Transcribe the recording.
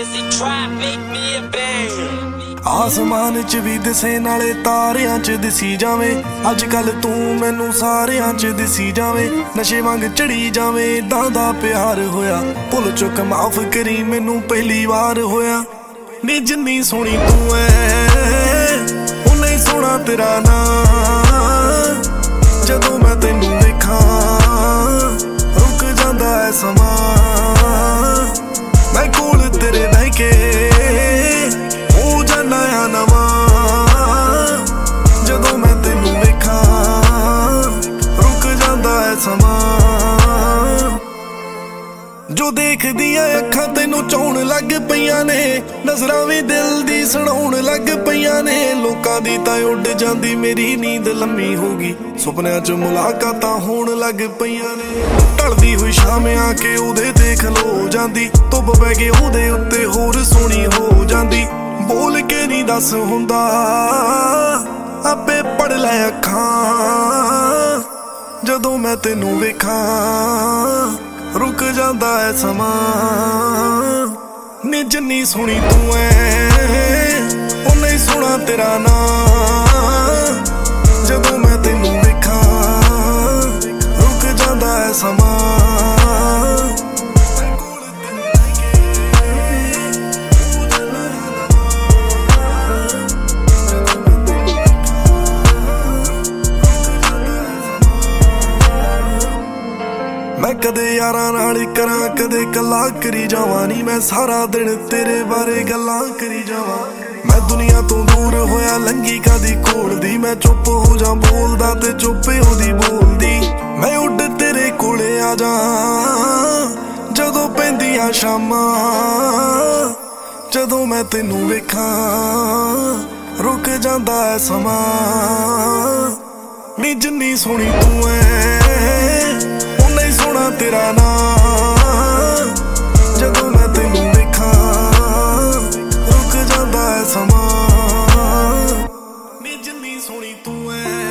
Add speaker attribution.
Speaker 1: आसमान च भी दिसे नाले तारियां च दिसी जावे। अज कल तू मैनू सारियां च दिसी जावे। नशे वांग चढ़ी जावे दादा प्यार होया। भुल चुक माफ करी मैनू पहली बार होया। नी जिन्नी सोहनी तू है उन्ना ही सोहना तेरा नाम। जदों मैं तेनू देखा रुक जांदा है समा। मैं कोल तेरे बह के हो जाना आ नवा। जदों मैं तेनू देखा रुक जांदा है समा। जो देख दिया अखां तेनू चाउण लग पईयां ने। नज़रां भी दिल दी सुणाउण लग पईयां ने। लोकां दी तां उड़ जांदी मेरी नींद लम्मी होगी। सुपनियां च मुलाकातां होण लग पईयां ने। ढलदी हुई शाम आके ओहदे ते खलो जांदी। धुप पै के ओहदे उत्ते होर सोहणी हो जांदी। बोल के नहीं दस हुंदा आपे पढ़ लै अखां। जदों मैं तेनू वेखां रुक जांदा है समा। नी जिन्नी सोहनी तू है उन्ना ही सोहना तेरा नाम। जदों मैं तेनू वेखां रुक जांदा है समा। मैं कदे यारां नाल करां कदे कला करी जावां नी। मैं सारा दिन तेरे बारे गल्लां करी जावां। मैं दुनिया तो दूर होया लंघी कदी कोल दी। मैं चुप हो जा बोलदा ते चुप ओदी बोलदी। मैं उड़ तेरे कोले आ जा जदों पैंदियां शामां। जदों मैं तेनू वेखां रुक जांदा है समा। नी जिन्नी सोहनी तू है सोहना तेरा नाम। जदों मैं तेनू देखा रुक जांदा है समा। नी जिन्नी सोहनी तू है।